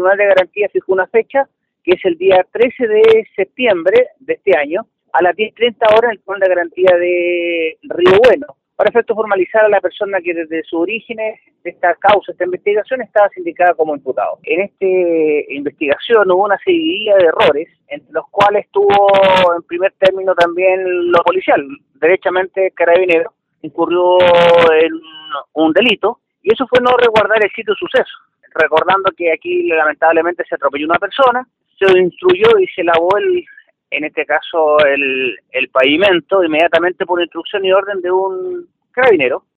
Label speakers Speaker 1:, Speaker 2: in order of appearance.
Speaker 1: Tribunal de Garantía fijó una fecha, que es el día 13 de septiembre de este año, a las 10:30 horas, en el Tribunal de Garantía de Río Bueno, para efecto formalizar a la persona que desde sus orígenes de esta causa, esta investigación, estaba sindicada como imputado. En esta investigación hubo una seguidilla de errores, entre los cuales tuvo en primer término también lo policial. Derechamente Carabineros incurrió en un delito, y eso fue no resguardar el sitio de suceso, recordando que aquí lamentablemente se atropelló una persona, se instruyó y se lavó en este caso el pavimento inmediatamente por instrucción y orden de un carabinero,